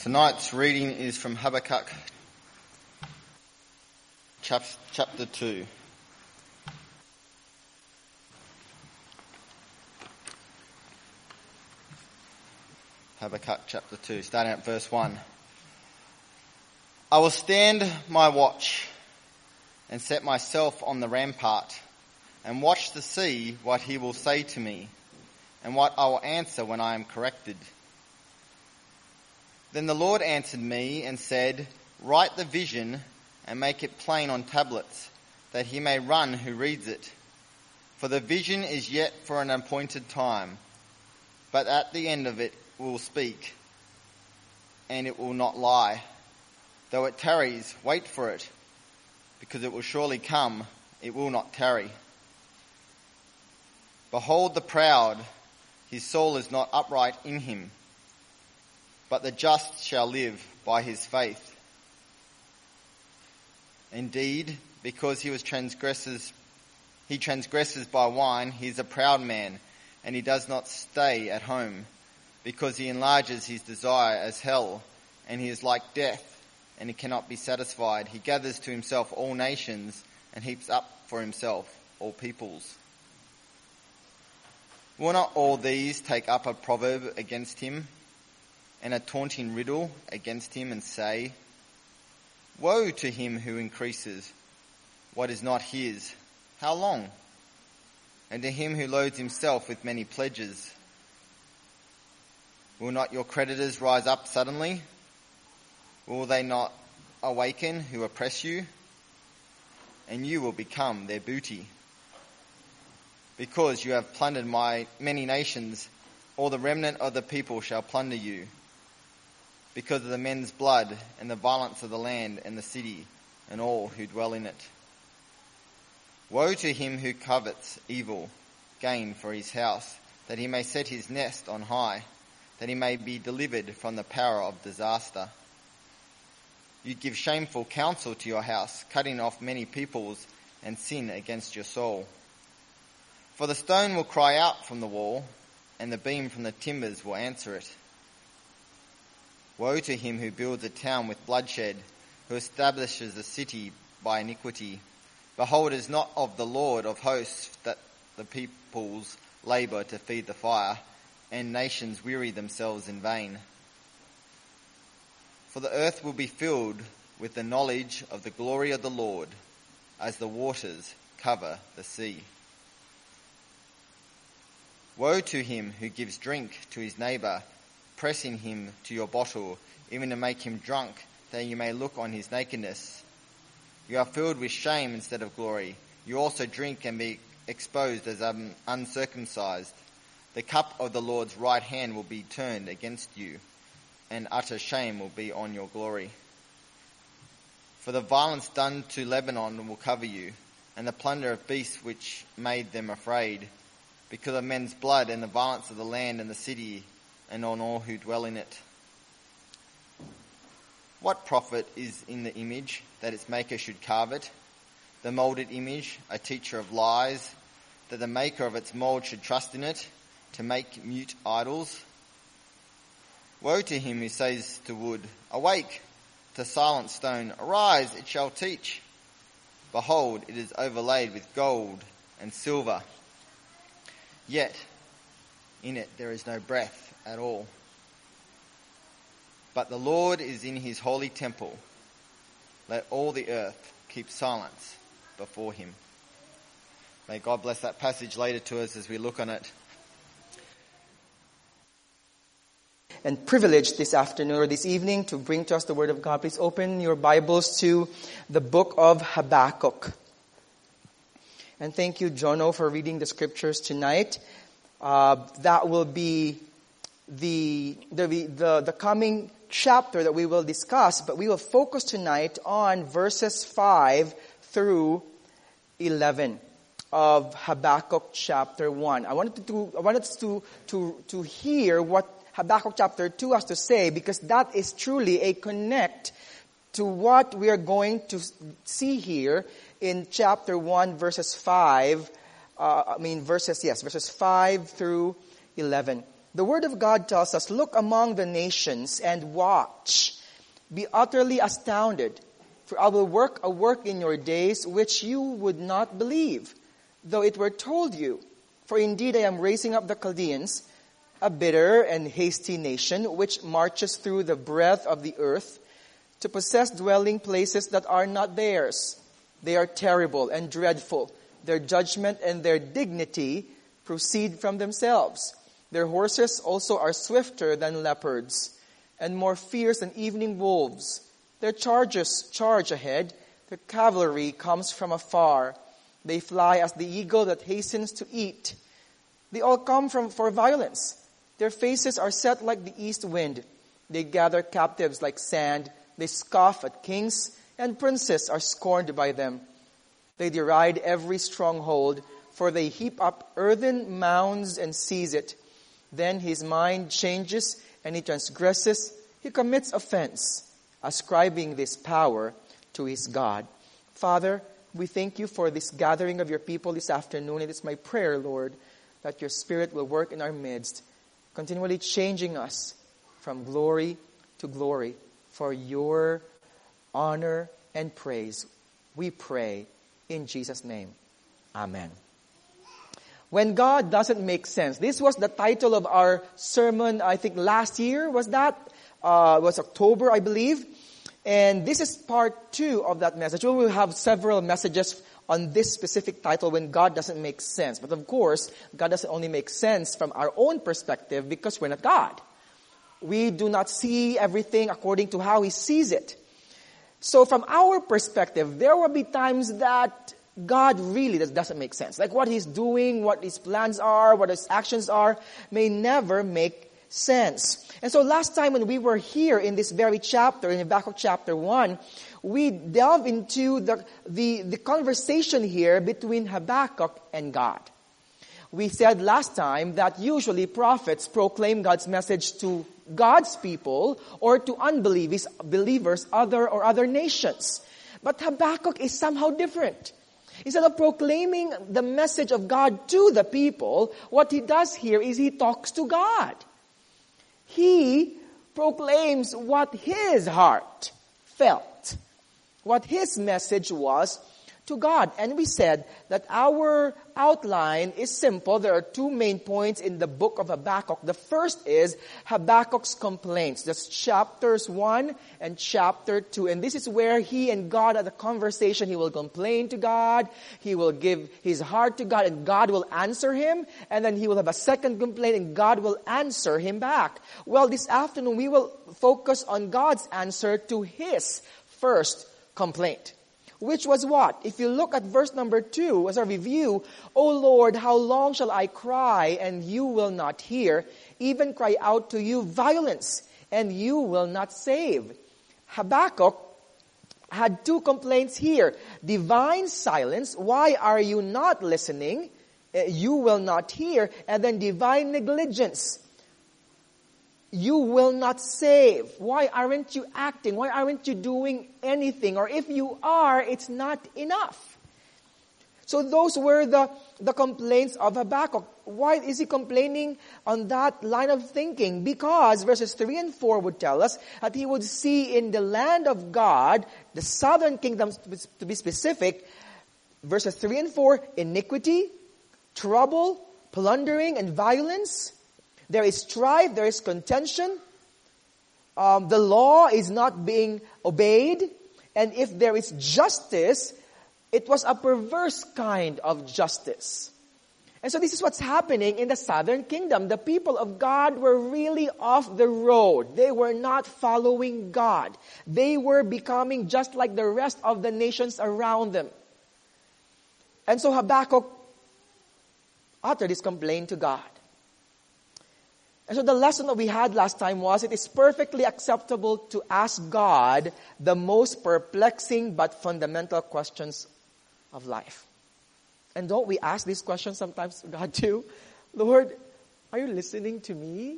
Tonight's reading is from Habakkuk chapter 2. Habakkuk chapter 2, starting at verse 1. I will stand my watch and set myself on the rampart and watch to see what he will say to me and what I will answer when I am corrected. Then the Lord answered me and said, write the vision and make it plain on tablets, that he may run who reads it. For the vision is yet for an appointed time, but at the end of it will speak, and it will not lie. Though it tarries, wait for it, because it will surely come, it will not tarry. Behold the proud, his soul is not upright in him, but the just shall live by his faith. Indeed, because he transgresses by wine, he is a proud man, and he does not stay at home, because he enlarges his desire as hell, and he is like death, and he cannot be satisfied. He gathers to himself all nations, and heaps up for himself all peoples. Will not all these take up a proverb against him, and a taunting riddle against him, and say, woe to him who increases what is not his, how long? And to him who loads himself with many pledges. Will not your creditors rise up suddenly? Will they not awaken who oppress you? And you will become their booty. Because you have plundered my many nations, all the remnant of the people shall plunder you. Because of the men's blood and the violence of the land and the city and all who dwell in it. Woe to him who covets evil gain for his house, that he may set his nest on high, that he may be delivered from the power of disaster. You give shameful counsel to your house, cutting off many peoples, and sin against your soul. For the stone will cry out from the wall, and the beam from the timbers will answer it. Woe to him who builds a town with bloodshed, who establishes a city by iniquity. Behold, it is not of the Lord of hosts that the peoples labour to feed the fire, and nations weary themselves in vain. For the earth will be filled with the knowledge of the glory of the Lord, as the waters cover the sea. Woe to him who gives drink to his neighbour, pressing him to your bottle, even to make him drunk, that you may look on his nakedness. You are filled with shame instead of glory. You also drink and be exposed as uncircumcised. The cup of the Lord's right hand will be turned against you, and utter shame will be on your glory. For the violence done to Lebanon will cover you, and the plunder of beasts which made them afraid, because of men's blood and the violence of the land and the city, and on all who dwell in it. What profit is in the image that its maker should carve it? The moulded image, a teacher of lies, that the maker of its mould should trust in it, to make mute idols? Woe to him who says to wood, awake, to silent stone, arise, it shall teach. Behold, it is overlaid with gold and silver, yet in it there is no breath at all. But the Lord is in his holy temple. Let all the earth keep silence before him. May God bless that passage later to us as we look on it. And privileged this afternoon or this evening to bring to us the Word of God. Please open your Bibles to the book of Habakkuk. And thank you, Jono, for reading the scriptures tonight. That will be the coming chapter that we will discuss, but we will focus tonight on verses 5 through 11 of Habakkuk chapter 1. I wanted us to hear what Habakkuk chapter 2 has to say, because that is truly a connect to what we are going to see here in chapter 1 verses 5 verses 5 through 11. The Word of God tells us, look among the nations and watch. Be utterly astounded, for I will work a work in your days which you would not believe, though it were told you. For indeed I am raising up the Chaldeans, a bitter and hasty nation, which marches through the breadth of the earth, to possess dwelling places that are not theirs. They are terrible and dreadful. Their judgment and their dignity proceed from themselves. Their horses also are swifter than leopards, and more fierce than evening wolves. Their chargers charge ahead. Their cavalry comes from afar. They fly as the eagle that hastens to eat. They all come for violence. Their faces are set like the east wind. They gather captives like sand. They scoff at kings, and princes are scorned by them. They deride every stronghold, for they heap up earthen mounds and seize it. Then his mind changes, and he transgresses. He commits offense, ascribing this power to his God. Father, we thank you for this gathering of your people this afternoon. It is my prayer, Lord, that your Spirit will work in our midst, continually changing us from glory to glory for your honor and praise. We pray in Jesus' name. Amen. When God doesn't make sense. This was the title of our sermon, I think last year, was that? Was October, I believe. And this is part 2 of that message. We will have several messages on this specific title, when God doesn't make sense. But of course, God doesn't only make sense from our own perspective because we're not God. We do not see everything according to how He sees it. So from our perspective, there will be times that God really doesn't make sense. Like what He's doing, what His plans are, what His actions are, may never make sense. And so last time when we were here in this very chapter, in Habakkuk chapter 1, we delve into the conversation here between Habakkuk and God. We said last time that usually prophets proclaim God's message to God's people or to believers, other nations. But Habakkuk is somehow different. Instead of proclaiming the message of God to the people, what he does here is he talks to God. He proclaims what his heart felt, what his message was to God. And we said that our outline is simple. There are 2 main points in the book of Habakkuk. The first is Habakkuk's complaints. That's chapters 1 and chapter 2. And this is where he and God had a conversation. He will complain to God. He will give his heart to God, and God will answer him. And then he will have a second complaint, and God will answer him back. Well, this afternoon we will focus on God's answer to his first complaint. Which was what? If you look at verse number 2 as a review, O Lord, how long shall I cry and you will not hear? Even cry out to you violence and you will not save. Habakkuk had 2 complaints here. Divine silence. Why are you not listening? You will not hear. And then divine negligence. You will not save. Why aren't you acting? Why aren't you doing anything? Or if you are, it's not enough. So those were the complaints of Habakkuk. Why is he complaining on that line of thinking? Because verses 3 and 4 would tell us that he would see in the land of God, the southern kingdom to be specific, verses 3 and 4, iniquity, trouble, plundering, and violence. There is strife, there is contention. The law is not being obeyed. And if there is justice, it was a perverse kind of justice. And so this is what's happening in the southern kingdom. The people of God were really off the road. They were not following God. They were becoming just like the rest of the nations around them. And so Habakkuk uttered his complaint to God. And so the lesson that we had last time was it is perfectly acceptable to ask God the most perplexing but fundamental questions of life. And don't we ask these questions sometimes to God too? Lord, are you listening to me?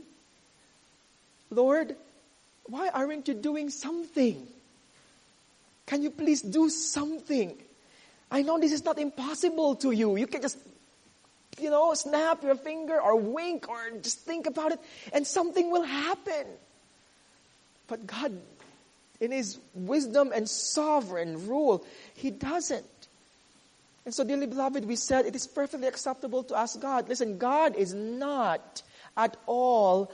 Lord, why aren't you doing something? Can you please do something? I know this is not impossible to you. You can just snap your finger or wink or just think about it and something will happen. But God, in His wisdom and sovereign rule, He doesn't. And so, dearly beloved, we said it is perfectly acceptable to ask God. Listen, God is not at all,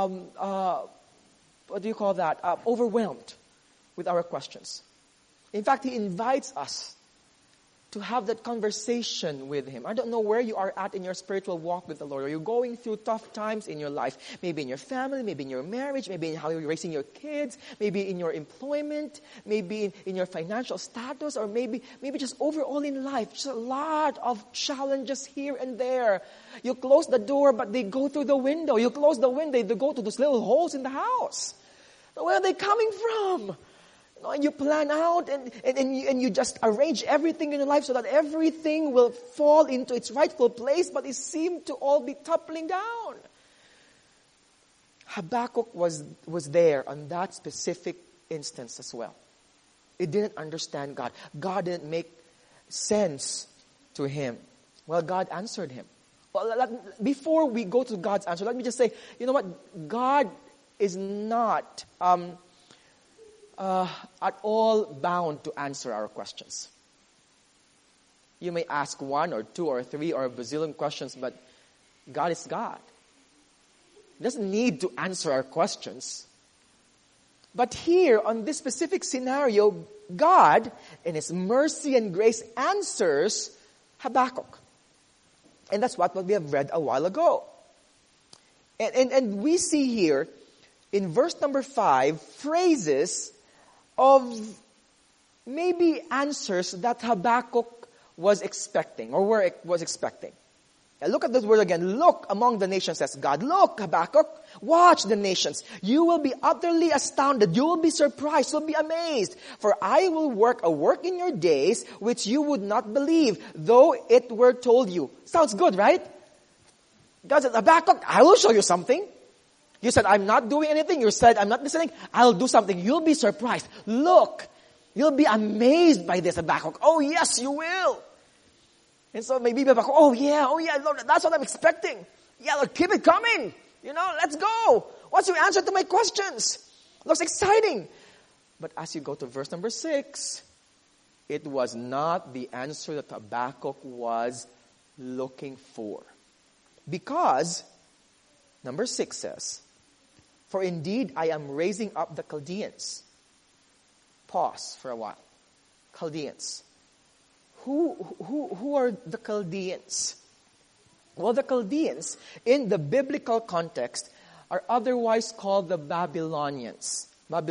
overwhelmed with our questions. In fact, He invites us to have that conversation with Him. I don't know where you are at in your spiritual walk with the Lord. Are you going through tough times in your life? Maybe in your family, maybe in your marriage, maybe in how you're raising your kids, maybe in your employment, maybe in your financial status, or maybe just overall in life. Just a lot of challenges here and there. You close the door, but they go through the window. You close the window, they go to those little holes in the house. Where are they coming from? And you plan out and you just arrange everything in your life so that everything will fall into its rightful place, but it seemed to all be toppling down. Habakkuk was there on that specific instance as well. He didn't understand God. God didn't make sense to him. Well, God answered him. Well, before we go to God's answer, let me just say, you know what? God is not at all bound to answer our questions. You may ask one or two or three or a bazillion questions, but God is God. He doesn't need to answer our questions. But here, on this specific scenario, God, in His mercy and grace, answers Habakkuk. And that's what we have read a while ago. And we see here, in verse number 5, phrases of maybe answers that Habakkuk was expecting or was expecting. Now look at this word again. Look among the nations, says God. Look, Habakkuk, watch the nations. You will be utterly astounded. You will be surprised. You will be amazed. For I will work a work in your days which you would not believe, though it were told you. Sounds good, right? God said, Habakkuk, I will show you something. You said, I'm not doing anything. You said, I'm not listening. I'll do something. You'll be surprised. Look, you'll be amazed by this, Habakkuk. Oh, yes, you will. And so maybe Habakkuk, oh yeah, Lord, that's what I'm expecting. Yeah, Lord, keep it coming. Let's go. What's your answer to my questions? Looks exciting. But as you go to verse number 6, it was not the answer that Habakkuk was looking for. Because, number 6 says, for indeed I am raising up the Chaldeans. Pause for a while. Chaldeans. Who are the Chaldeans? Well, the Chaldeans, in the biblical context, are otherwise called the Babylonians.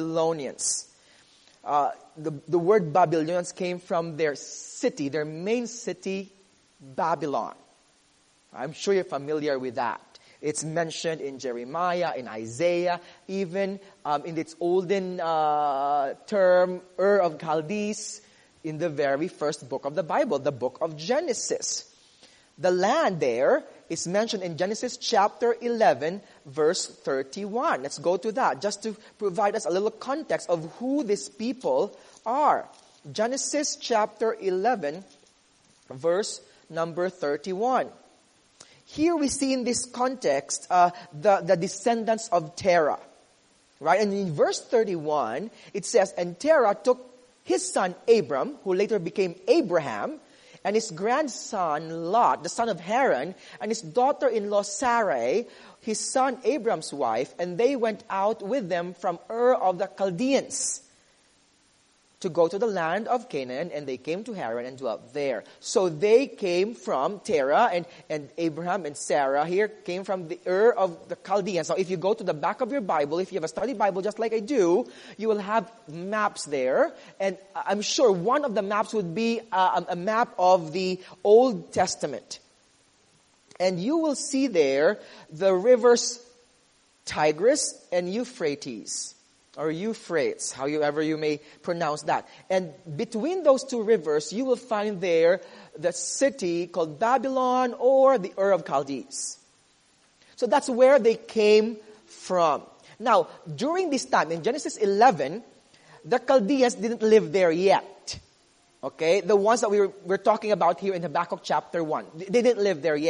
The word Babylonians came from their city, their main city, Babylon. I'm sure you're familiar with that. It's mentioned in Jeremiah, in Isaiah, even in its olden term, Ur of Chaldees, in the very first book of the Bible, the book of Genesis. The land there is mentioned in Genesis chapter 11, verse 31. Let's go to that, just to provide us a little context of who these people are. Genesis chapter 11, verse number 31. Here we see in this context the descendants of Terah. Right? And in verse 31, it says, and Terah took his son Abram, who later became Abraham, and his grandson Lot, the son of Haran, and his daughter-in-law Sarai, his son Abram's wife, and they went out with them from Ur of the Chaldeans to go to the land of Canaan, and they came to Haran and dwelt there. So they came from Terah, and Abraham and Sarah here came from the Ur of the Chaldeans. So if you go to the back of your Bible, if you have a study Bible just like I do, you will have maps there. And I'm sure one of the maps would be a map of the Old Testament. And you will see there the rivers Tigris and Euphrates. Or Euphrates, however you may pronounce that. And between those two rivers, you will find there the city called Babylon or the Ur of Chaldees. So that's where they came from. Now, during this time, in Genesis 11, the Chaldeans didn't live there yet. Okay? The ones that we're talking about here in Habakkuk chapter 1. They didn't live there yet.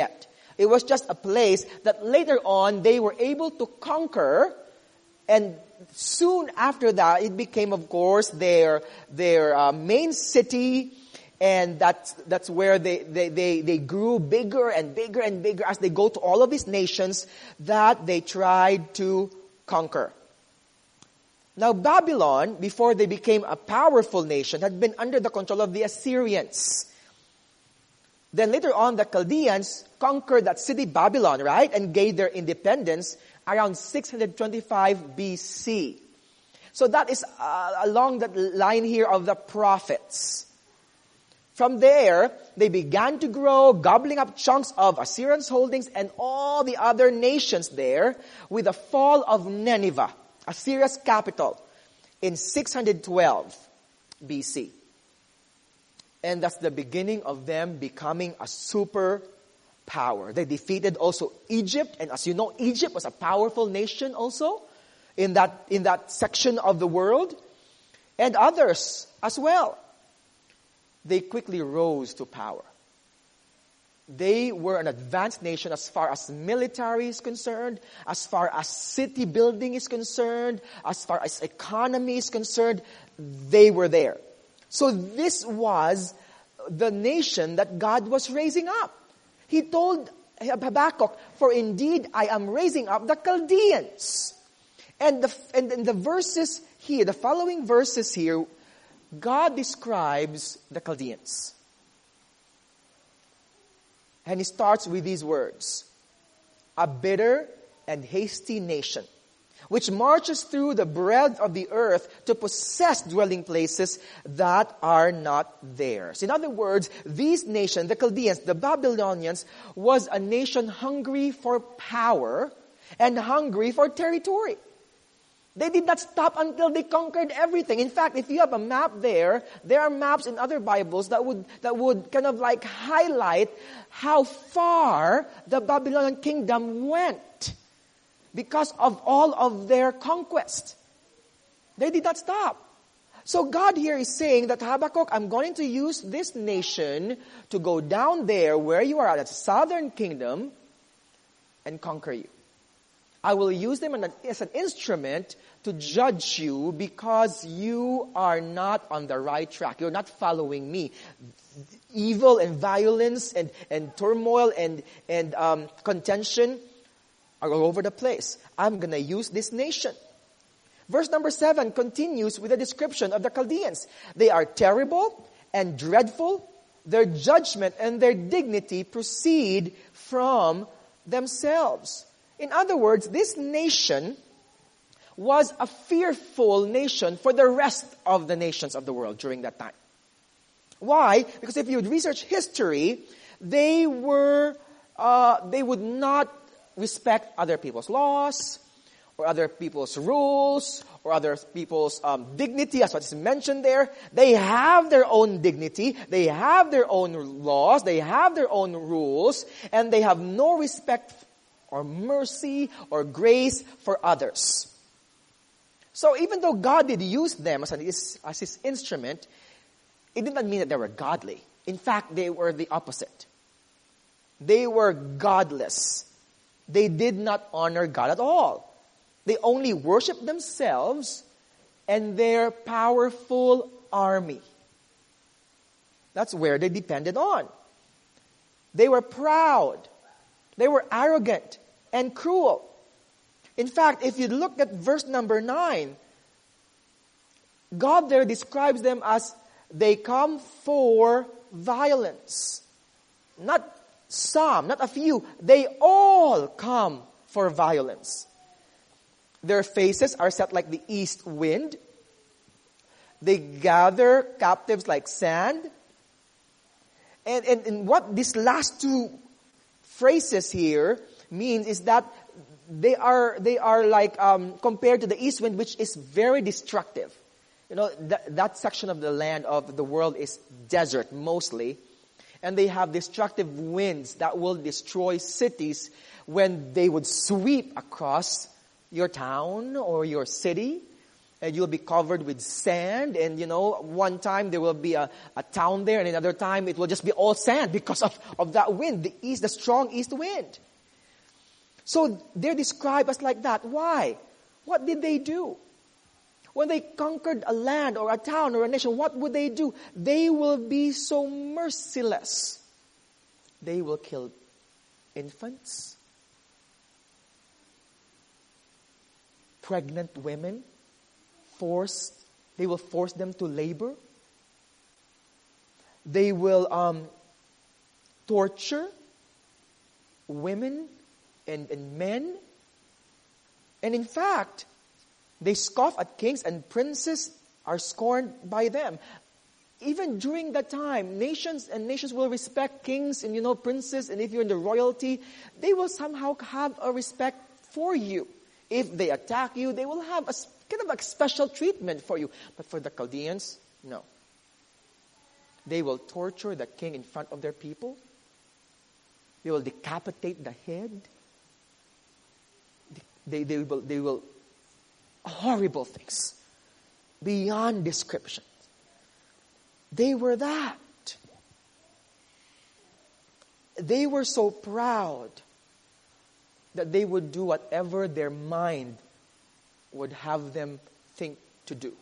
It was just a place that later on they were able to conquer, and soon after that it became, of course, their main city, and that's where they grew bigger and bigger and bigger as they go to all of these nations that they tried to conquer. Now Babylon, before they became a powerful nation, had been under the control of the Assyrians. Then later on, the Chaldeans conquered that city Babylon, right? And gained their independence around 625 BC. So that is along that line here of the prophets. From there, they began to grow, gobbling up chunks of Assyrians' holdings and all the other nations there, with the fall of Nineveh, Assyria's capital, in 612 BC. And that's the beginning of them becoming a superpower. They defeated also Egypt, and as you know, Egypt was a powerful nation also in that section of the world, and others as well. They quickly rose to power. They were an advanced nation as far as military is concerned, as far as city building is concerned, as far as economy is concerned. They were there. So this was the nation that God was raising up. He told Habakkuk, "For indeed I am raising up the Chaldeans." And the verses here, the following verses here, God describes the Chaldeans. And he starts with these words: "A bitter and hasty nation, which marches through the breadth of the earth to possess dwelling places that are not theirs." In other words, these nations, the Chaldeans, the Babylonians, was a nation hungry for power and hungry for territory. They did not stop until they conquered everything. In fact, if you have a map there are maps in other Bibles that would kind of like highlight how far the Babylonian kingdom went because of all of their conquest. They did not stop. So God here is saying that, Habakkuk, I'm going to use this nation to go down there where you are at, the southern kingdom, and conquer you. I will use them as an instrument to judge you because you are not on the right track. You're not following me. Evil and violence and turmoil and contention are all over the place. I'm going to use this nation. Verse number 7 continues with a description of the Chaldeans. They are terrible and dreadful. Their judgment and their dignity proceed from themselves. In other words, this nation was a fearful nation for the rest of the nations of the world during that time. Why? Because if you would research history, they would not respect other people's laws, or other people's rules, or other people's dignity, as what is mentioned there. They have their own dignity, they have their own laws, they have their own rules, and they have no respect or mercy or grace for others. So even though God did use them as his instrument, it did not mean that they were godly. In fact, they were the opposite. They were godless. They did not honor God at all. They only worshiped themselves and their powerful army. That's where they depended on. They were proud. They were arrogant and cruel. In fact, if you look at verse number 9, God there describes them as they come for violence. Not some, not a few. They all come for violence. Their faces are set like the east wind. They gather captives like sand. And what these last two phrases here means is that they are like compared to the east wind, which is very destructive. You know, that section of the land of the world is desert mostly. And they have destructive winds that will destroy cities when they would sweep across your town or your city. and you'll be covered with sand. And, one time there will be a town there, and another time it will just be all sand because of that wind, the strong east wind. So they're described as like that. Why? What did they do? When they conquered a land or a town or a nation, what would they do? They will be so merciless. They will kill infants, pregnant women, they will force them to labor. They will torture women and men. And in fact, they scoff at kings, and princes are scorned by them. Even during that time, nations will respect kings and princes, and if you're in the royalty, they will somehow have a respect for you. If they attack you, they will have a kind of like special treatment for you. But for the Chaldeans, no. They will torture the king in front of their people. They will decapitate the head. They will horrible things beyond description. They were that. They were so proud that they would do whatever their mind would have them think to do.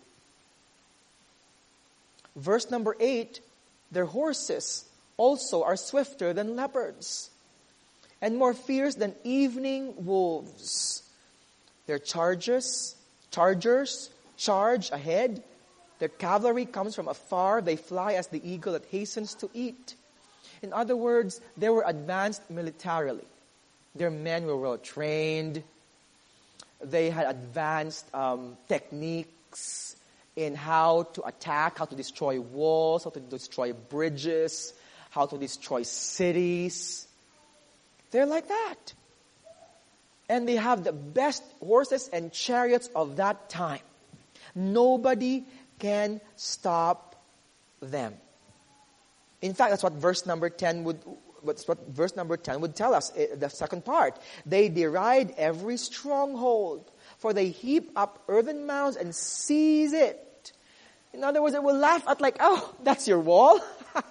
Verse number 8, their horses also are swifter than leopards and more fierce than evening wolves. Their chargers charge ahead. Their cavalry comes from afar. They fly as the eagle that hastens to eat. In other words, they were advanced militarily. Their men were well trained. They had advanced techniques in how to attack, how to destroy walls, how to destroy bridges, how to destroy cities. They're like that. And they have the best horses and chariots of that time. Nobody can stop them. In fact, that's what verse number 10 would tell us, the second part. They deride every stronghold, for they heap up earthen mounds and seize it. In other words, they will laugh at like, oh, that's your wall?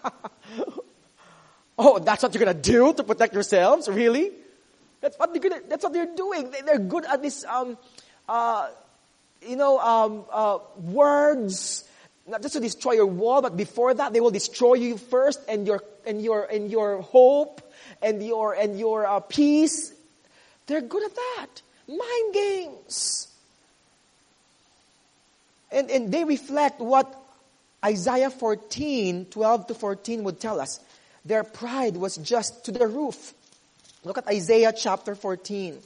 Oh, that's what you're going to do to protect yourselves? Really? That's what they're doing. They're good at this, words, not just to destroy your wall, but before that, they will destroy you first, and your hope, and your peace. They're good at that. Mind games. And they reflect what Isaiah 14:12-14 would tell us. Their pride was just to the roof. Look at Isaiah chapter 14.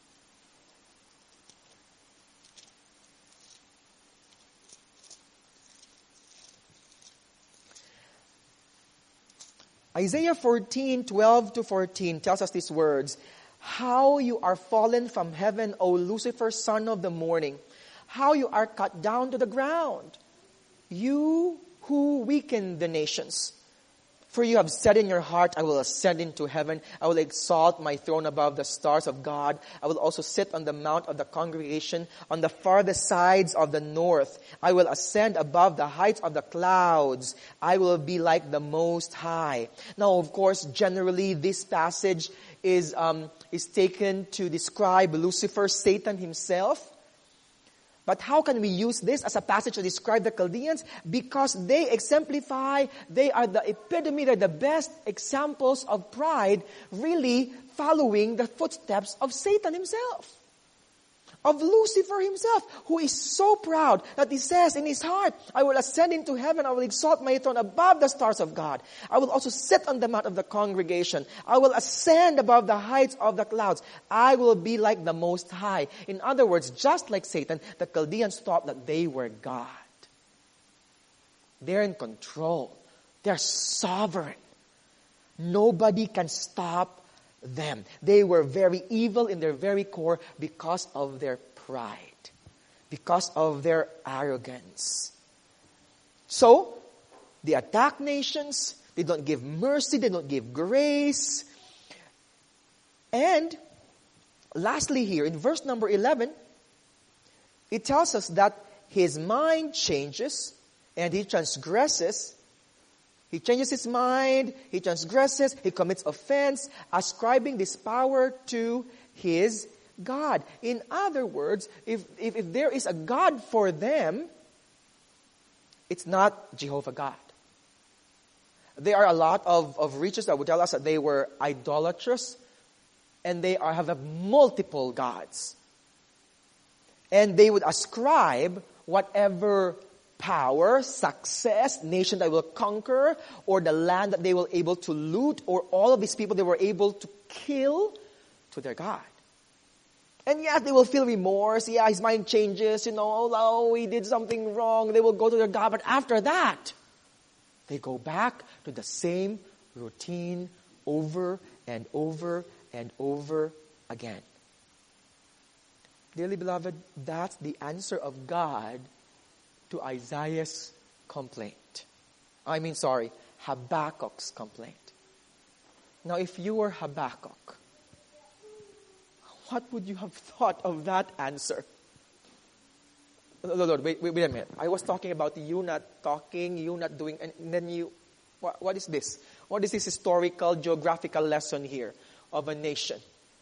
Isaiah 14:12-14 tells us these words. How you are fallen from heaven, O Lucifer, son of the morning. How you are cut down to the ground. You who weaken the nations. For you have said in your heart, I will ascend into heaven. I will exalt my throne above the stars of God. I will also sit on the mount of the congregation on the farthest sides of the north. I will ascend above the heights of the clouds. I will be like the Most High. Now, of course, generally this passage is taken to describe Lucifer, Satan himself. But how can we use this as a passage to describe the Chaldeans? Because they exemplify, they are the epitome, they're the best examples of pride, really following the footsteps of Satan himself. Of Lucifer himself, who is so proud that he says in his heart, I will ascend into heaven, I will exalt my throne above the stars of God. I will also sit on the mount of the congregation. I will ascend above the heights of the clouds. I will be like the Most High. In other words, just like Satan, the Chaldeans thought that they were God. They're in control. They're sovereign. Nobody can stop them. They were very evil in their very core because of their pride, because of their arrogance. So, they attack nations, they don't give mercy, they don't give grace. And lastly here, in verse number 11, it tells us that his mind changes and he transgresses. He changes his mind, he transgresses, he commits offense, ascribing this power to his God. In other words, if there is a God for them, it's not Jehovah God. There are a lot of riches that would tell us that they were idolatrous and they have multiple gods. And they would ascribe whatever power, success, nation that will conquer, or the land that they were able to loot, or all of these people they were able to kill, to their God. And yes, they will feel remorse. Yeah, his mind changes, oh, he did something wrong. They will go to their God. But after that, they go back to the same routine over and over and over again. Dearly beloved, that's the answer of God to Isaiah's complaint. Habakkuk's complaint. Now, if you were Habakkuk, what would you have thought of that answer? Lord, wait a minute. I was talking about you not talking, you not doing, and then you, what is this? What is this historical, geographical lesson here of a nation?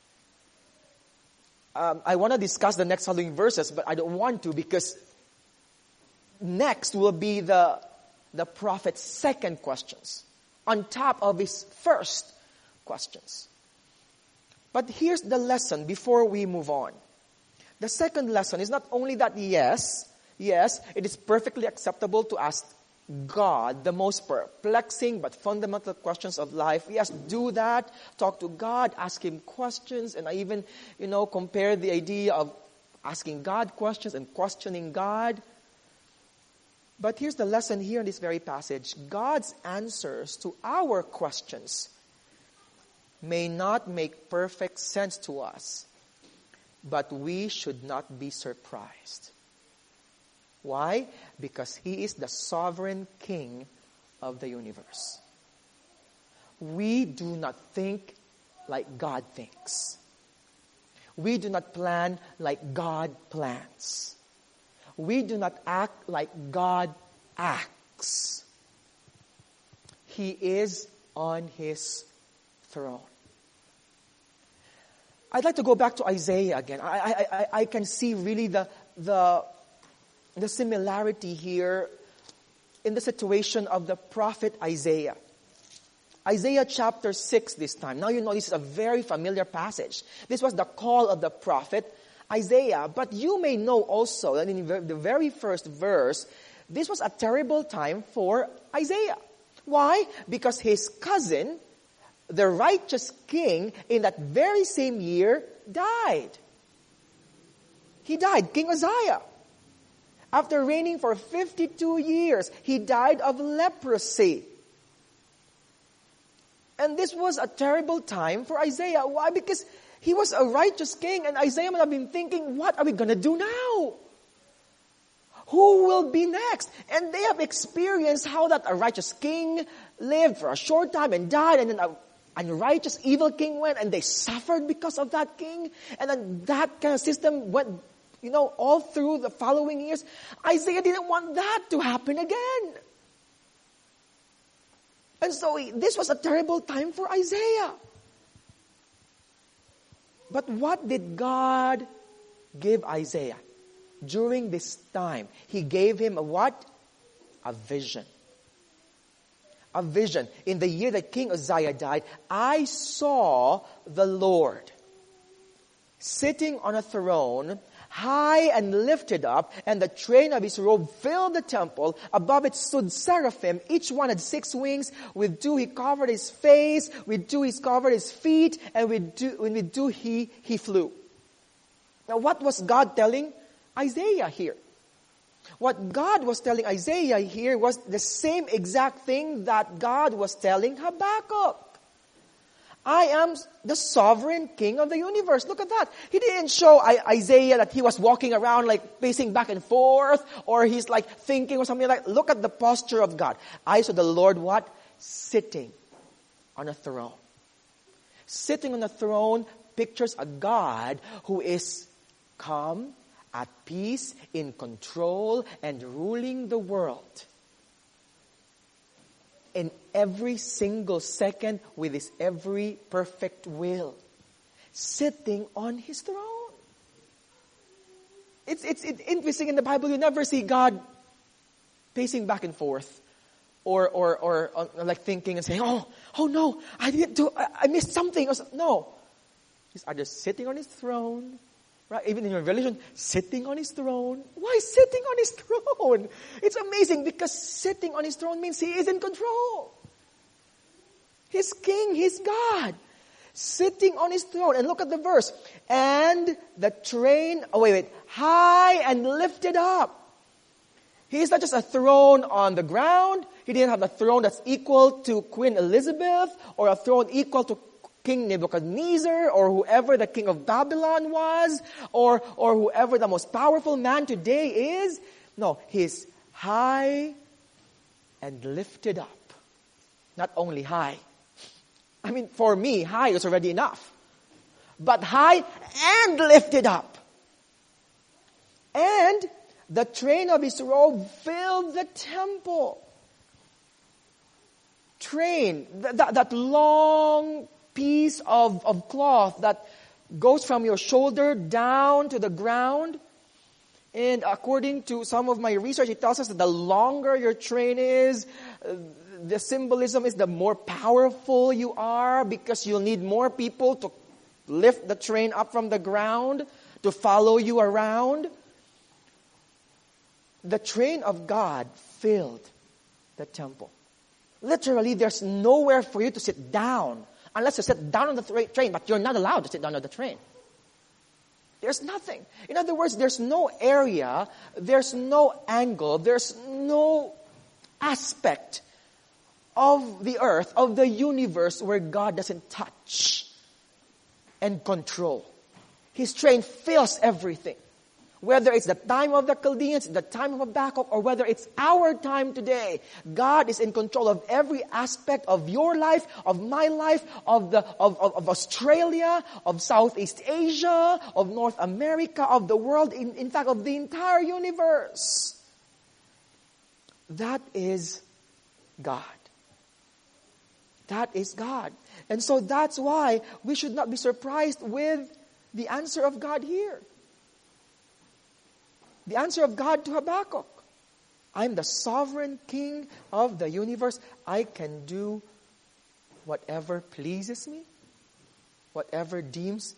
I want to discuss the next following verses, but I don't want to because next will be the prophet's second questions on top of his first questions. But here's the lesson before we move on. The second lesson is not only that, yes, it is perfectly acceptable to ask God the most perplexing but fundamental questions of life. Yes, do that. Talk to God, ask Him questions, and I even, compare the idea of asking God questions and questioning God. But here's the lesson here in this very passage. God's answers to our questions may not make perfect sense to us, but we should not be surprised. Why? Because He is the sovereign King of the universe. We do not think like God thinks. We do not plan like God plans. We do not act like God acts. He is on His throne. I'd like to go back to Isaiah again. I can see really the similarity here in the situation of the prophet Isaiah. Isaiah chapter 6 this time. Now this is a very familiar passage. This was the call of the prophet Isaiah. But you may know also that in the very first verse, this was a terrible time for Isaiah. Why? Because his cousin, the righteous king, in that very same year, died. He died, King Uzziah. After reigning for 52 years, he died of leprosy. And this was a terrible time for Isaiah. Why? Because he was a righteous king, and Isaiah must have been thinking, what are we going to do now? Who will be next? And they have experienced how that a righteous king lived for a short time and died, and then a unrighteous evil king went, and they suffered because of that king. And then that kind of system went, all through the following years. Isaiah didn't want that to happen again. And so this was a terrible time for Isaiah. But what did God give Isaiah during this time? He gave him a what? A vision. A vision. In the year that King Uzziah died, I saw the Lord sitting on a throne, high and lifted up, and the train of His robe filled the temple. Above it stood seraphim. Each one had 6 wings. With dew He covered His face. With dew He covered His feet. And with dew He flew. Now what was God telling Isaiah here? What God was telling Isaiah here was the same exact thing that God was telling Habakkuk. I am the sovereign King of the universe. Look at that. He didn't show Isaiah that he was walking around like pacing back and forth, or he's like thinking or something like that. Look at the posture of God. I saw the Lord what? Sitting on a throne. Sitting on a throne pictures a God who is calm, at peace, in control, and ruling the world. In every single second with His every perfect will. Sitting on His throne. It's interesting in the Bible, you never see God pacing back and forth. Or like thinking and saying, oh no, I missed something. No. He's either sitting on His throne, right? Even in Revelation, sitting on His throne. Why sitting on His throne? It's amazing because sitting on His throne means He is in control. He's King, He's God. Sitting on His throne. And look at the verse. And the train, high and lifted up. He's not just a throne on the ground. He didn't have a throne that's equal to Queen Elizabeth or a throne equal to King Nebuchadnezzar or whoever the king of Babylon was or whoever the most powerful man today is. No, He's high and lifted up. Not only high. I mean, for me, high is already enough. But high and lifted up. And the train of His robe filled the temple. Train, that long piece of cloth that goes from your shoulder down to the ground. And according to some of my research, it tells us that the longer your train is, the symbolism is the more powerful you are because you'll need more people to lift the train up from the ground to follow you around. The train of God filled the temple. Literally, there's nowhere for you to sit down unless you sit down on the train, but you're not allowed to sit down on the train. There's nothing. In other words, there's no area, there's no angle, there's no aspect of the earth, of the universe where God doesn't touch and control. His train fills everything. Whether it's the time of the Chaldeans, the time of Habakkuk, or whether it's our time today, God is in control of every aspect of your life, of my life, of Australia, of Southeast Asia, of North America, of the world, in fact, of the entire universe. That is God. That is God. And so that's why we should not be surprised with the answer of God here. The answer of God to Habakkuk. I'm the sovereign king of the universe. I can do whatever pleases me, whatever deems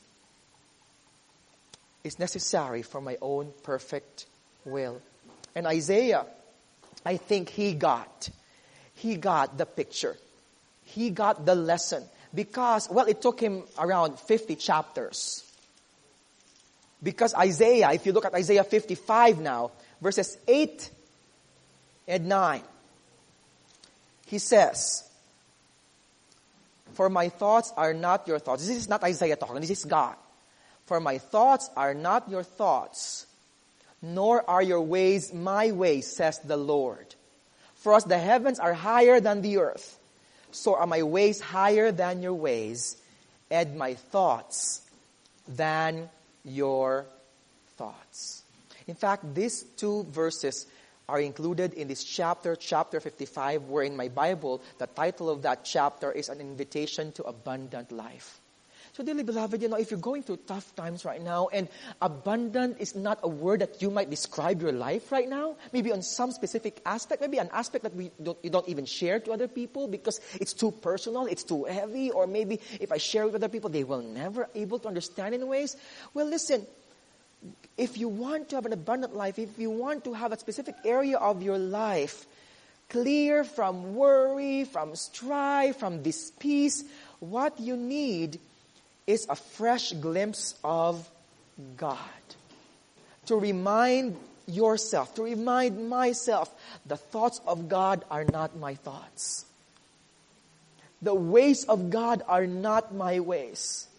is necessary for my own perfect will. And Isaiah, I think he got the picture. He got the lesson. Because, it took him around 50 chapters. Because Isaiah, if you look at Isaiah 55 now, verses 8 and 9, he says, for my thoughts are not your thoughts. This is not Isaiah talking, this is God. For my thoughts are not your thoughts, nor are your ways my ways, says the Lord. For as the heavens are higher than the earth, so are my ways higher than your ways, and my thoughts than your thoughts. In fact, these two verses are included in this chapter 55, where in my Bible, the title of that chapter is An Invitation to Abundant Life. So dearly beloved, if you're going through tough times right now, and abundant is not a word that you might describe your life right now, maybe on some specific aspect, maybe an aspect that you don't even share to other people because it's too personal, it's too heavy, or maybe if I share with other people, they will never able to understand in ways. Well, listen, if you want to have an abundant life, if you want to have a specific area of your life clear from worry, from strife, from dis-peace, what you need is a fresh glimpse of God. To remind yourself, to remind myself, the thoughts of God are not my thoughts. The ways of God are not my ways.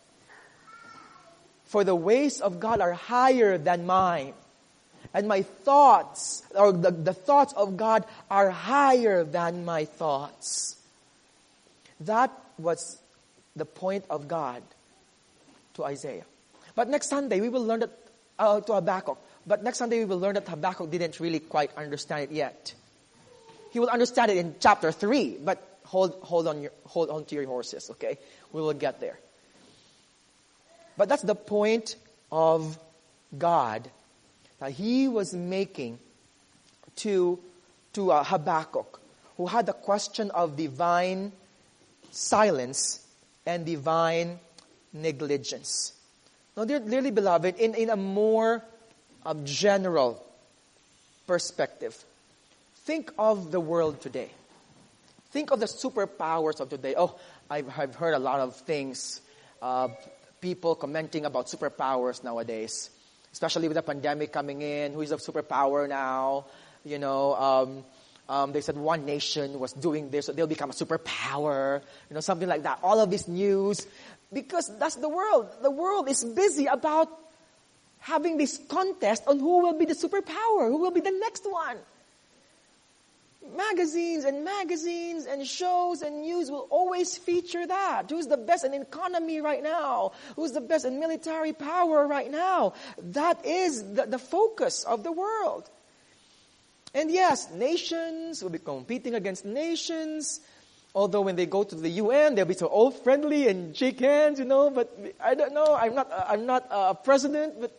For the ways of God are higher than mine. And my thoughts, or the thoughts of God are higher than my thoughts. That was the point of God to Isaiah. But next Sunday, we will learn that to Habakkuk. But next Sunday we will learn that Habakkuk didn't really quite understand it yet. He will understand it in chapter 3, but hold on to your horses, okay? We will get there. But that's the point of God that He was making to Habakkuk, who had the question of divine silence and divine negligence. Now, dearly beloved, in a more general perspective, think of the world today. Think of the superpowers of today. Oh, I've heard a lot of things, people commenting about superpowers nowadays, especially with the pandemic coming in. Who is a superpower now? You know, they said one nation was doing this, so they'll become a superpower. You know, something like that. All of this news, because that's the world. The world is busy about having this contest on who will be the superpower, who will be the next one. Magazines and shows and news will always feature that. Who's the best in economy right now? Who's the best in military power right now? That is the focus of the world. And yes, nations will be competing against nations. Although when they go to the UN, they'll be so all friendly and shake hands, you know. But I don't know. I'm not a president. But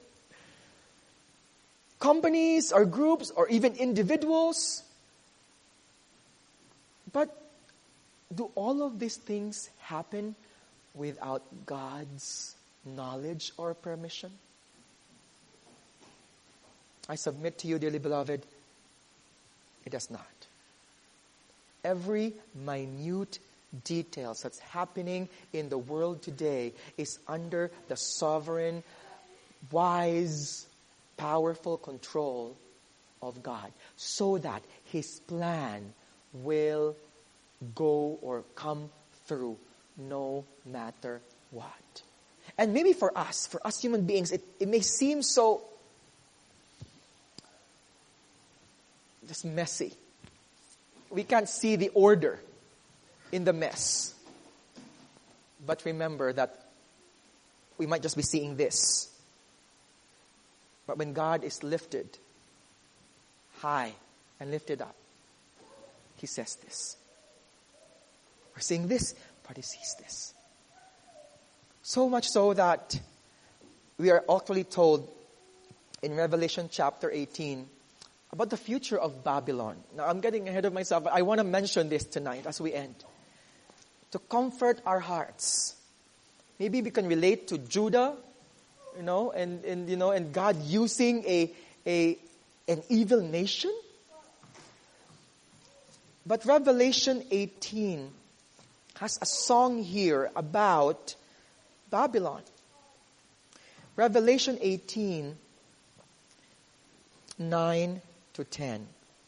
companies or groups or even individuals. But do all of these things happen without God's knowledge or permission? I submit to you, dearly beloved, it does not. Every minute details that's happening in the world today is under the sovereign, wise, powerful control of God, so that His plan will go or come through no matter what. And maybe for us human beings, it may seem so just messy. We can't see the order in the mess. But remember that we might just be seeing this. But when God is lifted high and lifted up, He says this. We're seeing this, but He sees this. So much so that we are actually told in Revelation chapter 18 about the future of Babylon. Now, I'm getting ahead of myself, but I want to mention this tonight as we end. To comfort our hearts. Maybe we can relate to Judah, and God using an evil nation. But Revelation 18 has a song here about Babylon. Revelation 18, 9 to 10.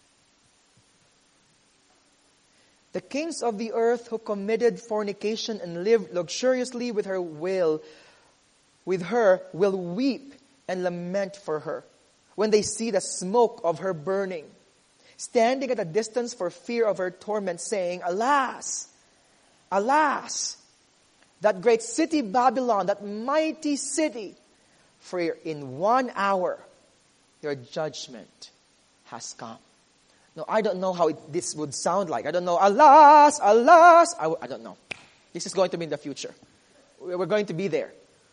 The kings of the earth who committed fornication and lived luxuriously with her will weep and lament for her when they see the smoke of her burning, standing at a distance for fear of her torment, saying, Alas, alas, that great city Babylon, that mighty city, for in 1 hour your judgment has come. Now, I don't know how this would sound like. I don't know. Alas, alas. I don't know. This is going to be in the future. We're going to be there.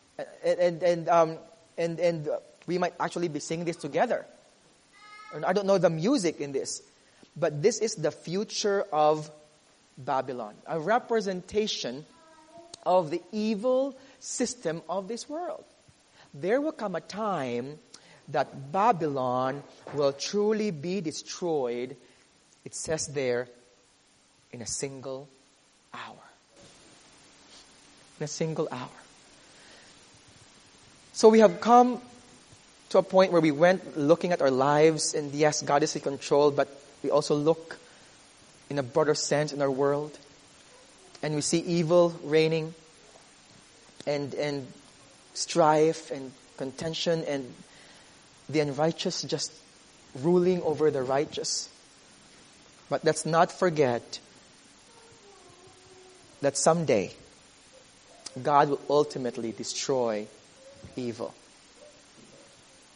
And we might actually be singing this together. And I don't know the music in this. But this is the future of Babylon. A representation of the evil system of this world. There will come a time that Babylon will truly be destroyed, it says there, in a single hour. In a single hour. So we have come to a point where we went looking at our lives, and yes, God is in control, but we also look in a broader sense in our world, and we see evil reigning, and strife, and contention, and the unrighteous just ruling over the righteous. But let's not forget that someday God will ultimately destroy evil.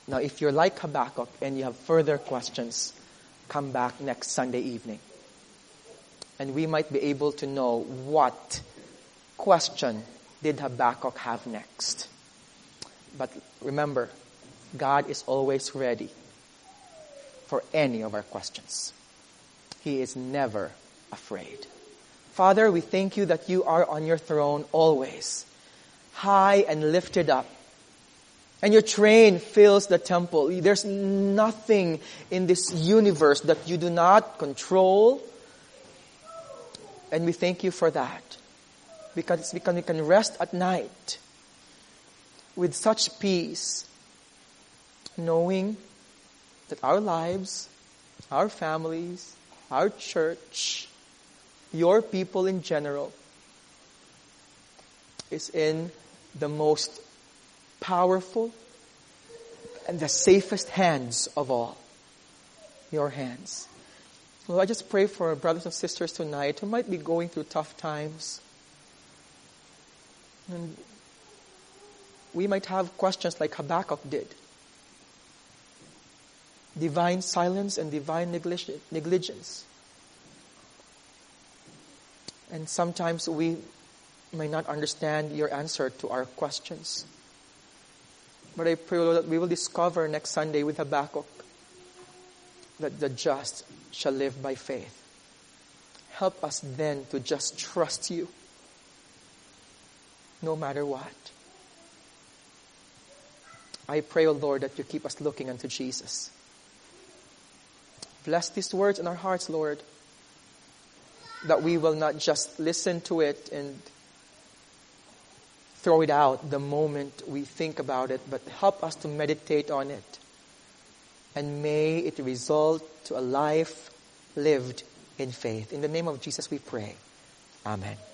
Now, if you're like Habakkuk and you have further questions, come back next Sunday evening. And we might be able to know what question did Habakkuk have next. But remember, God is always ready for any of our questions. He is never afraid. Father, we thank you that you are on your throne always, high and lifted up. And your train fills the temple. There's nothing in this universe that you do not control. And we thank you for that. Because we can rest at night with such peace, knowing that our lives, our families, our church, your people in general, is in the most powerful and the safest hands of all. Your hands. Lord, I just pray for our brothers and sisters tonight who might be going through tough times. And we might have questions like Habakkuk did. Divine silence and divine negligence. And sometimes we may not understand your answer to our questions. But I pray, Lord, that we will discover next Sunday with Habakkuk that the just shall live by faith. Help us then to just trust you no matter what. I pray, O Lord, that you keep us looking unto Jesus. Bless these words in our hearts, Lord, that we will not just listen to it and throw it out the moment we think about it, but help us to meditate on it. And may it result to a life lived in faith. In the name of Jesus we pray. Amen.